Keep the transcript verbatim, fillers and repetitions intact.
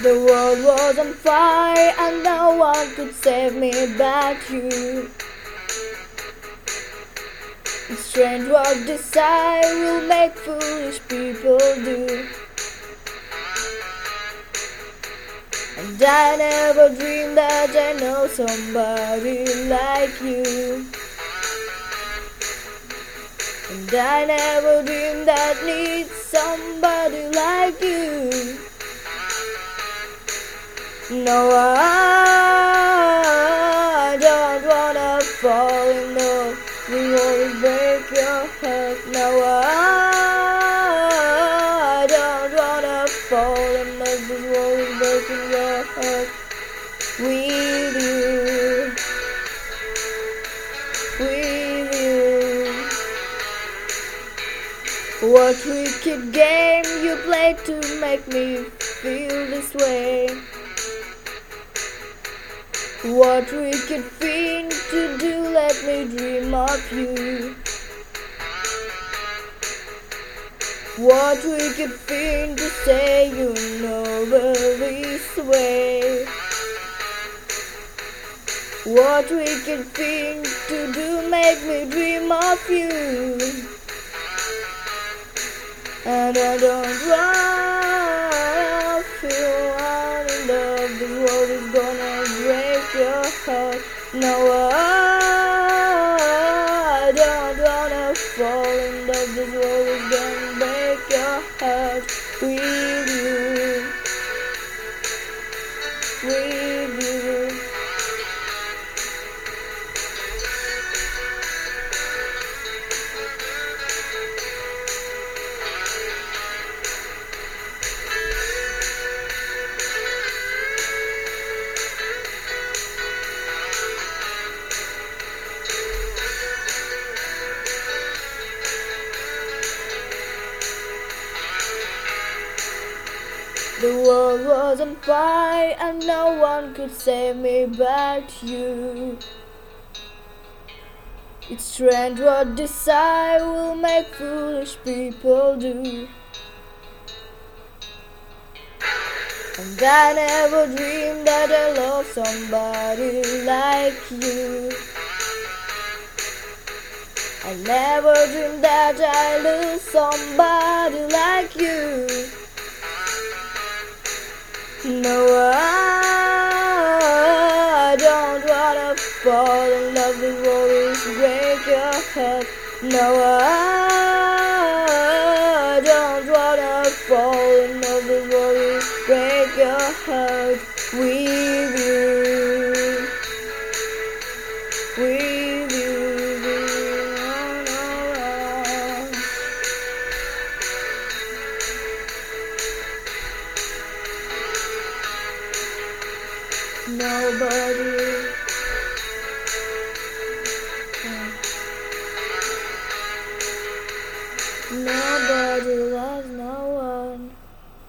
The world was on fire and no one could save me but you. It's strange what desire will make foolish people do. And I never dreamed that I know somebody like you. And I never dreamed that I need somebody like you. No, I don't wanna fall in love. We always break your heart. No, I don't wanna fall in love. This world is breaking your heart. With you, with you. What wicked game you played to make me feel this way? What wicked thing to do, let me dream of you. What wicked thing to say, you know this way. What wicked thing to do, make me dream of you. And I don't wanna feel out in love. This world is gonna break your heart. No, I don't wanna fall in love. This world is gonna break your heart. With you, with you. The world was on fire and no one could save me but you. It's strange what desire will make foolish people do. And I never dreamed that I love somebody like you. I never dreamed that I lose somebody like you. No, I don't wanna fall in love. This world is break your heart. No, I don't wanna fall in love. This world is break your heart. With you, with you, nobody.